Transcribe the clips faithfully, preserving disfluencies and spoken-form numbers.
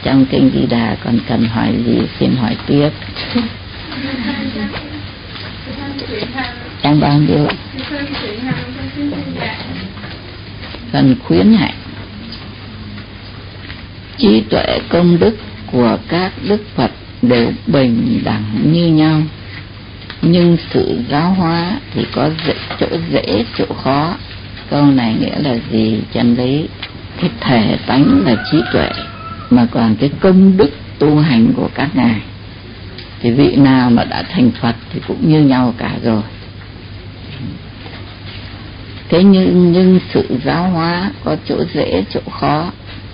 trong kinh Di Đà còn cần hỏi gì xin hỏi tiếp. Trang bao nhiêu? Phần khuyến hạnh. Trí tuệ công đức của các đức Phật đều bình đẳng như nhau, nhưng sự giáo hóa thì có dễ, chỗ dễ chỗ khó. Câu này nghĩa là gì? Chân lý cái thể tánh là trí tuệ, mà còn cái công đức tu hành của các ngài thì vị nào mà đã thành Phật thì cũng như nhau cả rồi. Thế nhưng, nhưng sự giáo hóa có chỗ dễ chỗ khó.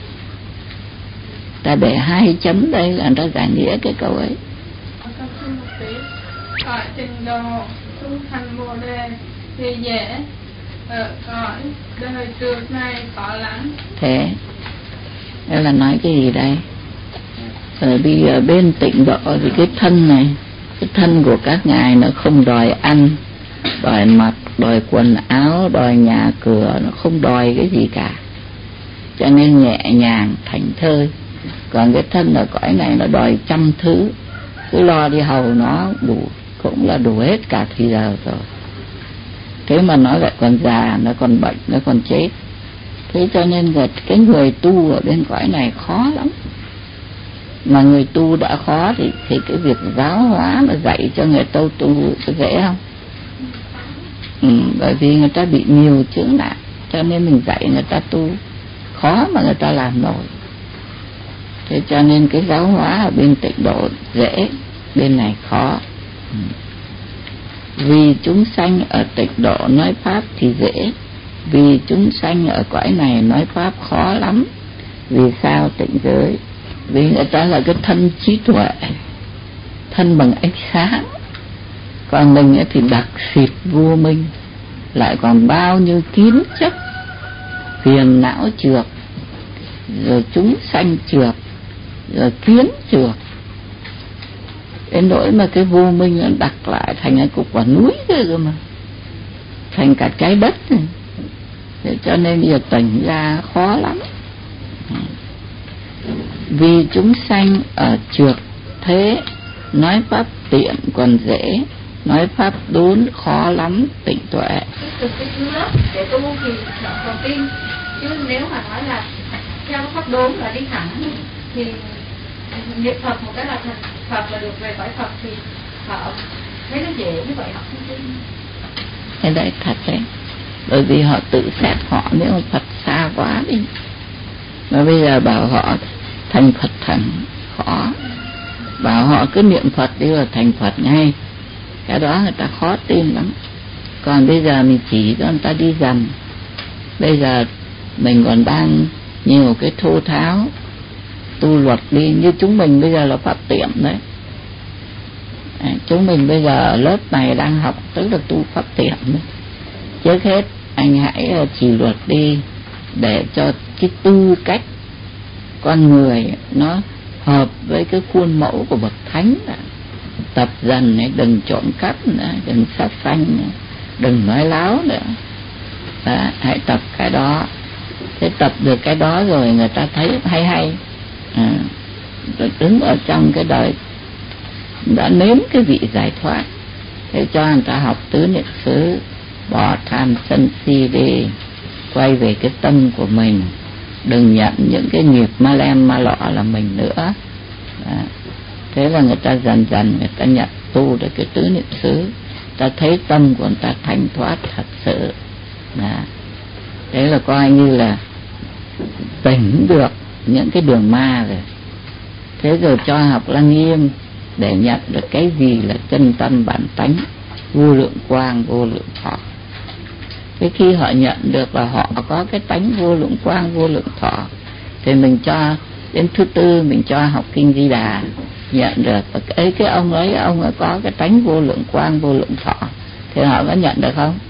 Ta để hai chấm đây là ta giải nghĩa cái câu ấy. Ở trình độ tu thành Bồ Đề thì dễ, ở cõi đời trước này khó lắm. Thế đây là nói cái gì đây? Ở đi ở bên tịnh độ thì cái thân này, cái thân của các ngài nó không đòi ăn, đòi mặc, đòi quần áo, đòi nhà cửa, nó không đòi cái gì cả, cho nên nhẹ nhàng thảnh thơi. Còn cái thân ở cõi này nó đòi trăm thứ, cứ lo đi hầu nó đủ cũng là đủ hết cả thì giờ rồi. Thế mà nó lại còn già, nó còn bệnh, nó còn chết. Thế cho nên là cái người tu ở bên cõi này khó lắm. Mà người tu đã khó thì, thì cái việc giáo hóa là dạy cho người tu tu có dễ không? Ừ, bởi vì người ta bị nhiều chướng nạn, cho nên mình dạy người ta tu khó mà người ta làm nổi. Thế cho nên cái giáo hóa ở bên tịnh độ dễ, bên này khó. Ừ. Vì chúng sanh ở tịnh độ nói pháp thì dễ, vì chúng sanh ở cõi này nói pháp khó lắm. Vì sao tịnh giới? Vì người ta là cái thân trí tuệ, thân bằng ánh sáng, còn mình thì đặc xịt vô minh, lại còn bao nhiêu kiến chấp, phiền não trược, rồi chúng sanh trược, rồi kiến trược, đến nỗi mà cái vô minh nó đặt lại thành cái cục quả núi kia cơ mà, thành cả trái đất này. Thế cho nên bây giờ tỉnh ra khó lắm. Vì chúng sanh ở trược thế, nói pháp tiện còn dễ, nói pháp đốn khó lắm tịnh tuệ. Từ cái lớp để tu thì nó còn tin, chứ nếu mà nói là theo pháp đốn là đi thẳng thì niệm Phật một cái là thành Phật là được về cõi Phật, thì họ thấy nó dễ như vậy họ không tin. Thế đấy thật đấy, bởi vì họ tự xét họ, nếu mà Phật xa quá đi, mà bây giờ bảo họ thành Phật thành khó, bảo họ cứ niệm Phật đi là thành Phật ngay, cái đó người ta khó tin lắm. Còn bây giờ mình chỉ cho người ta đi dần, bây giờ mình còn đang nhiều cái thô tháo tu luật đi, như chúng mình bây giờ là pháp tiệm đấy. À, chúng mình bây giờ ở lớp này đang học tức là tu pháp tiệm đấy. Trước hết anh hãy chỉ luật đi để cho cái tư cách con người nó hợp với cái khuôn mẫu của bậc thánh đó. Tập dần này, đừng trộm cắp nữa, đừng sát sanh nữa, đừng nói láo nữa đó, hãy tập cái đó. Thế tập được cái đó rồi người ta thấy hay hay, à, đứng ở trong cái đời đã nếm cái vị giải thoát. Thế cho người ta học tứ niệm xứ, bỏ tham sân si đi, quay về cái tâm của mình, đừng nhận những cái nghiệp ma lem ma lọ là mình nữa đó. Thế là người ta dần dần người ta nhận tu được cái tứ niệm xứ, ta thấy tâm của người ta thanh thoát thật sự đó. Thế là coi như là tỉnh được những cái đường ma rồi. Thế rồi cho học Lăng Nghiêm để nhận được cái gì là chân tâm bản tánh, vô lượng quang vô lượng thọ. Thế khi họ nhận được là họ có cái tánh vô lượng quang vô lượng thọ, thì mình cho đến thứ tư mình cho học kinh Di Đà, nhận được ấy cái ông ấy ông ấy có cái tánh vô lượng quang vô lượng thọ, thì họ có nhận được không?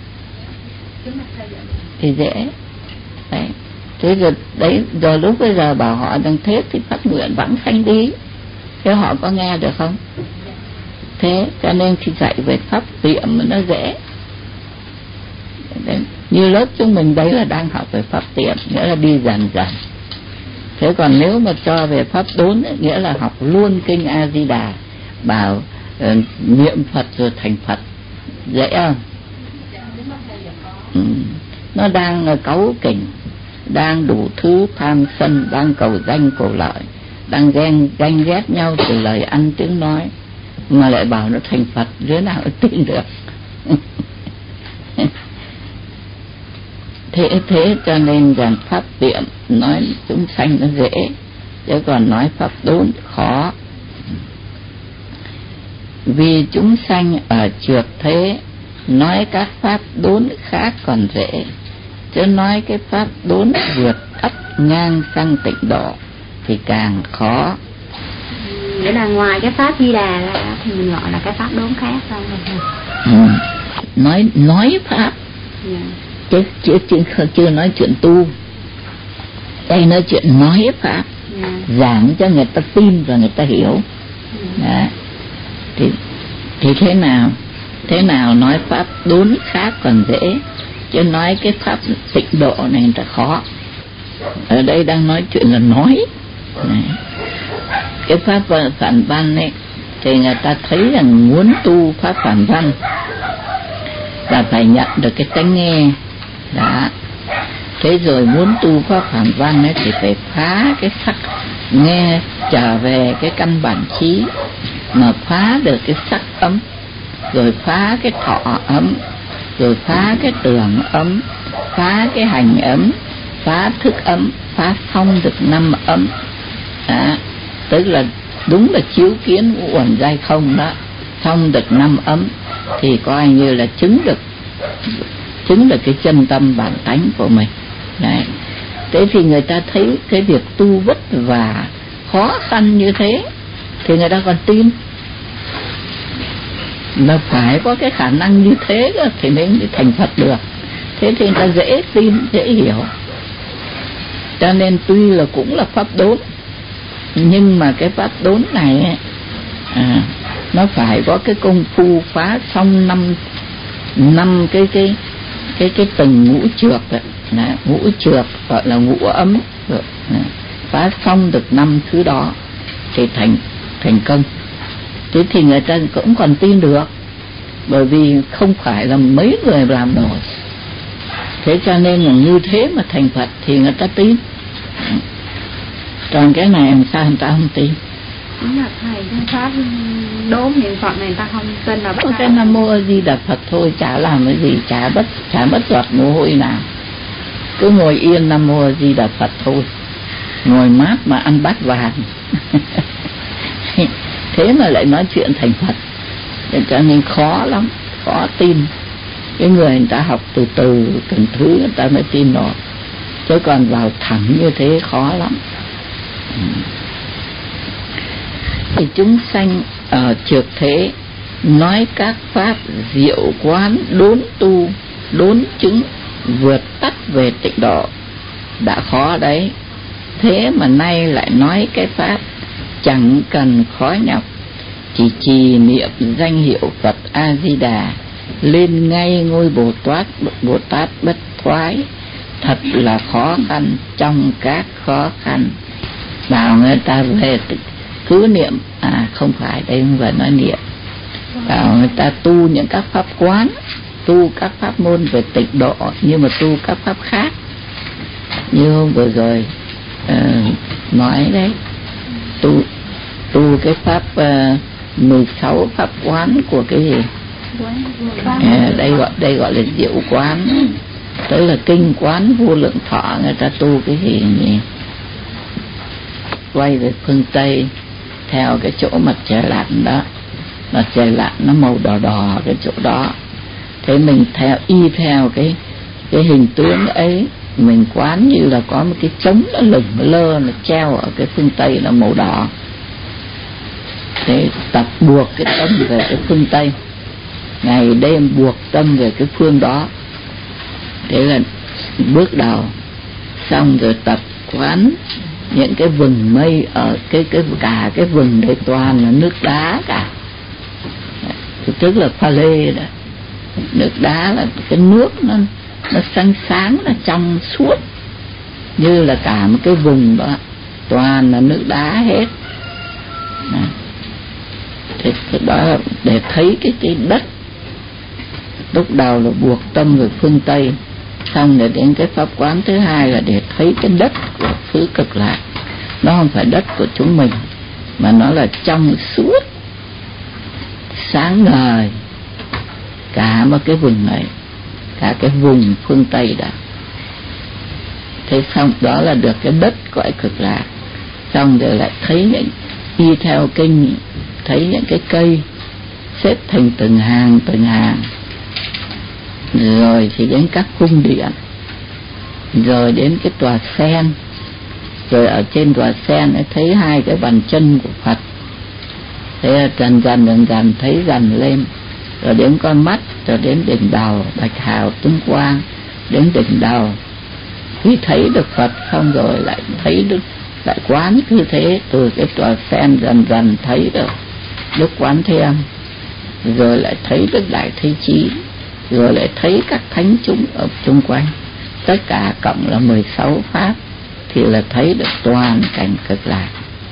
Thì dễ đấy. Thế rồi đấy, rồi lúc bây giờ bảo họ đang thế thì phát nguyện vãng sanh đi, thế họ có nghe được không? Thế cho nên khi dạy về pháp tiệm nó dễ đấy. Như lớp chúng mình đấy là đang học về pháp tiệm, nghĩa là đi dần dần Thế còn nếu mà cho về pháp đốn ấy, nghĩa là học luôn kinh A Di Đà, bảo uh, niệm Phật rồi thành Phật, dễ không? Ừ. Nó đang cáu kỉnh, đang đủ thứ tham sân, đang cầu danh cầu lợi, đang ghen ganh ghét nhau từ lời ăn tiếng nói, mà lại bảo nó thành Phật, đứa nào tin được? Thế thế cho nên rằng pháp tiệm nói chúng sanh nó dễ, chứ còn nói pháp đốn khó. Vì chúng sanh ở trượt thế, nói các pháp đốn khác còn dễ, chứ nói cái pháp đốn vượt ắt ngang sang tịnh độ thì càng khó. Nghĩa là ngoài cái pháp Di Đà ra thì mình gọi là cái pháp đốn khác không? Ừ. Nói nói pháp, yeah. chứ, chứ, chứ chưa nói chuyện tu. Đây nói chuyện nói pháp, yeah. giảng cho người ta tin và người ta hiểu. Yeah. Thì, thì thế nào? Thế nào nói pháp đốn khác còn dễ, chứ nói cái pháp tịnh độ này người ta khó. Ở đây đang nói chuyện là nói. Này. Cái pháp phản văn ấy thì người ta thấy rằng muốn tu pháp phản văn là phải nhận được cái tánh nghe đã. Thế rồi muốn tu pháp phản văn ấy thì phải phá cái sắc nghe, trở về cái căn bản trí, mà phá được cái sắc ấm, rồi phá cái thọ ấm, rồi phá cái tưởng ấm, phá cái hành ấm, phá thức ấm, phá xong được năm ấm. Đó. Tức là đúng là chiếu kiến ngũ uẩn giai không đó, xong được năm ấm thì coi như là chứng được chứng được cái chân tâm bản tánh của mình. Đấy. Thế thì người ta thấy cái việc tu vất vả khó khăn như thế thì người ta còn tin, là phải có cái khả năng như thế thì mới thành Phật được. Thế thì người ta dễ tin, dễ hiểu. Cho nên tuy là cũng là pháp đốn, nhưng mà cái pháp đốn này ấy, à, nó phải có cái công phu phá xong năm năm cái cái cái cái từng ngũ trược ấy. Đấy, ngũ trược gọi là ngũ ấm, rồi, phá xong được năm thứ đó thì thành thành công. Thế thì người ta cũng còn tin được, bởi vì không phải là mấy người làm nổi. Thế cho nên là như thế mà thành Phật thì người ta tin. Còn cái này làm sao người ta không tin? Đúng là thầy, cái pháp đốn niệm Phật này người ta không tin là bất. Cái Nam Mô A Di Đà Phật thôi, chả làm cái gì, chả bất chả bất giọt mồ hôi nào, cứ ngồi yên Nam Mô A Di Đà Phật thôi, ngồi mát mà ăn bát vàng. Thế mà lại nói chuyện thành Phật, cho nên khó lắm, khó tin. Cái người người ta học từ từ từng thứ người ta mới tin nổi, chứ còn vào thẳng như thế khó lắm. Thì chúng sanh ở trượt thế, nói các pháp diệu quán đốn tu, đốn chứng, vượt tắt về tịnh độ đã khó đấy. Thế mà nay lại nói cái pháp chẳng cần khó nhọc, chỉ trì niệm danh hiệu Phật A Di Đà, lên ngay ngôi Bồ Tát Bồ Tát bất thoái, thật là khó khăn trong các khó khăn. Bảo người ta về cứ niệm, à không phải, đây không phải nói niệm. Bảo người ta tu những các pháp quán, tu các pháp môn về tịnh độ, nhưng mà tu các pháp khác, như hôm vừa rồi uh, nói đấy, tu tu cái pháp uh, mười sáu pháp quán của cái gì? À, đây gọi đây gọi là diệu quán, tức là kinh quán vô lượng thọ. Người ta tu cái gì nhỉ? Quay về phương Tây theo cái chỗ mặt trời lặn đó, mặt trời lặn nó màu đỏ đỏ cái chỗ đó, thế mình theo y theo cái cái hình tướng ấy, mình quán như là có một cái trống nó lửng lơ, nó treo ở cái phương Tây là màu đỏ. Thế tập buộc cái tâm về cái phương Tây, ngày đêm buộc tâm về cái phương đó. Thế là bước đầu xong rồi tập quán những cái vừng mây ở cái cái cả cái vừng đấy toàn là nước đá cả, tức là pha lê đó. Nước đá là cái nước nó nó sáng sáng, là trong suốt, như là cả một cái vùng đó toàn là nước đá hết. Thì cái đó là để thấy cái cái đất. Lúc đầu là buộc tâm về phương Tây, xong rồi đến cái pháp quán thứ hai là để thấy cái đất của xứ Cực Lạc. Nó không phải đất của chúng mình, mà nó là trong suốt, sáng ngời cả một cái vùng này, cả cái vùng phương Tây đó. Thế xong đó là được cái đất gọi Cực Lạc. Xong rồi lại thấy những, đi theo kinh, thấy những cái cây xếp thành từng hàng từng hàng. Rồi thì đến các cung điện, rồi đến cái tòa sen, rồi ở trên tòa sen ấy thấy hai cái bàn chân của Phật. Thế dần dần dần dần thấy dần lên, rồi đến con mắt, rồi đến đỉnh đầu bạch hào tuấn quang, đến đỉnh đầu. Khi thấy được Phật xong rồi lại thấy được, lại quán cứ thế, từ cái tòa sen dần dần thấy được Đức Quán Thế Âm, rồi lại thấy được Đại Thế Chí, rồi lại thấy các thánh chúng ở chung quanh. Tất cả cộng là mười sáu pháp, thì là thấy được toàn cảnh Cực Lạc.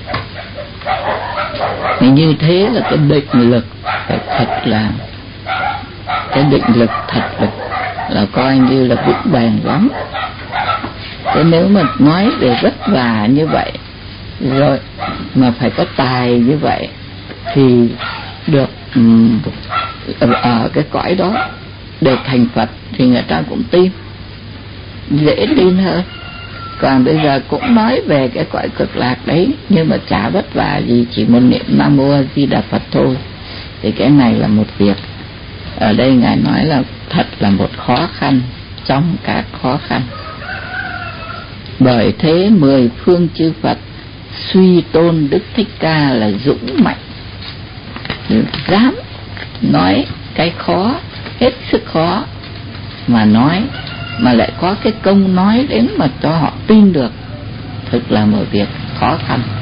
Thì như thế là cái định lực phải thật là, cái định lực thật lực là coi như là vững bền lắm. Thế nếu mà nói về vất vả như vậy, rồi mà phải có tài như vậy, thì được um, ở cái cõi đó để thành Phật thì người ta cũng tin, dễ tin hơn. Còn bây giờ cũng nói về cái cõi Cực Lạc đấy, nhưng mà chả vất vả gì, chỉ một niệm Nam Mô A Di Đà Phật thôi. Thì cái này là một việc. Ở đây Ngài nói là thật là một khó khăn trong các khó khăn. Bởi thế mười phương chư Phật suy tôn Đức Thích Ca là dũng mạnh, dám nói cái khó, hết sức khó mà nói, mà lại có cái công nói đến mà cho họ tin được, thực là một việc khó khăn.